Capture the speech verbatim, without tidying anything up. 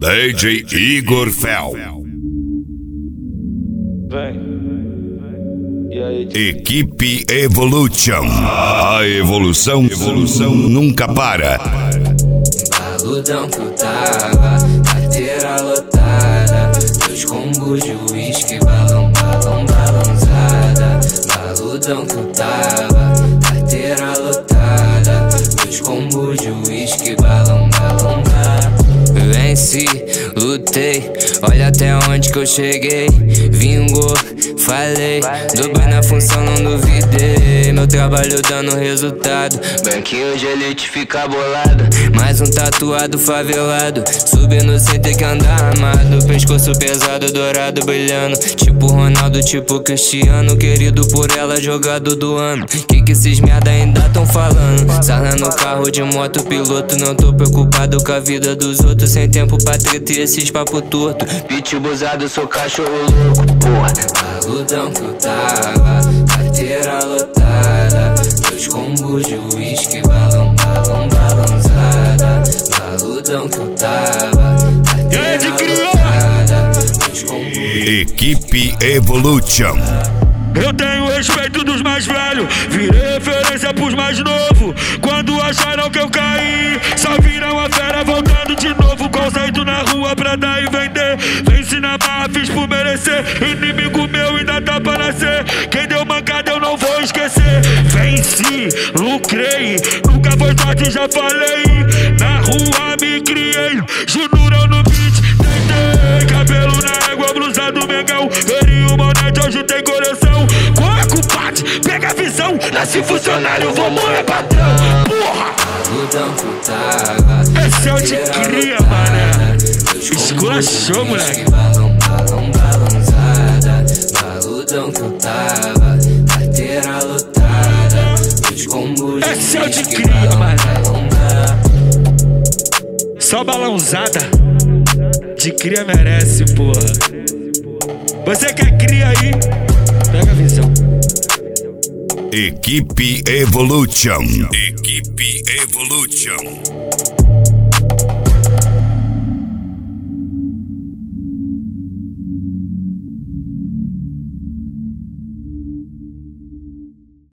D J Igor Fel. Equipe Evolution. A evolução, evolução nunca para. Baludão que eu tava, carteira lotada, dois combos de uísque, balão, balão, balãozada. Baludão que eu tava, carteira lotada, dois combos de uísque, balão, balão, balão. Venci, lutei, olha até onde que eu cheguei. Vingou, falei, dobrei na função, não duvidei. Meu trabalho dando resultado, banquinho de elite fica bolado. Mais um tatuado favelado, subindo sem ter que andar armado. Pescoço pesado, dourado, brilhando, tipo Ronaldo, tipo Cristiano. Querido por ela, jogado do ano. Que que esses merda ainda tão falando? Sarna no carro de moto, piloto. Não tô preocupado com a vida dos outros. Sem tempo pra treta e esses papo torto. Pitbull usado, sou cachorro louco, porra. Baludão que eu tava, carteira lotada, dois combos de uísque, balão, balão, balãozada. Baludão que eu tava, carteira lotada, dois combos de Equipe Evolution. Eu tenho respeito dos mais velhos, virei referência pros mais novos. Quando acharam que eu caí, só viram a fera voltando de novo. Conceito na rua pra dar e vender. Venci na barra, fiz por merecer. Inimigo meu ainda tá pra nascer. Quem deu mancada eu não vou esquecer. Venci, lucrei, nunca foi sorte, já falei. Na rua me criei, Junurão no beat, tentei. Cabelo na égua, blusa do Mengão. Veri o monete, hoje tem coração. Qual é culpado? Pega a visão. Nasci funcionário, vou morrer patrão. Porra! baludão que eu tava, esse é o de cria, mané. Esculachou, moleque. Balão, balão, balãozada. Baludão que eu tava, carteira lotada, dois combos de esse é o de uísque, cria, balão, mané. balão, balão. Só balãozada. De cria merece, porra. Você quer cria aí? Pega a visão. Equipe Evolution. Equipe Evolution.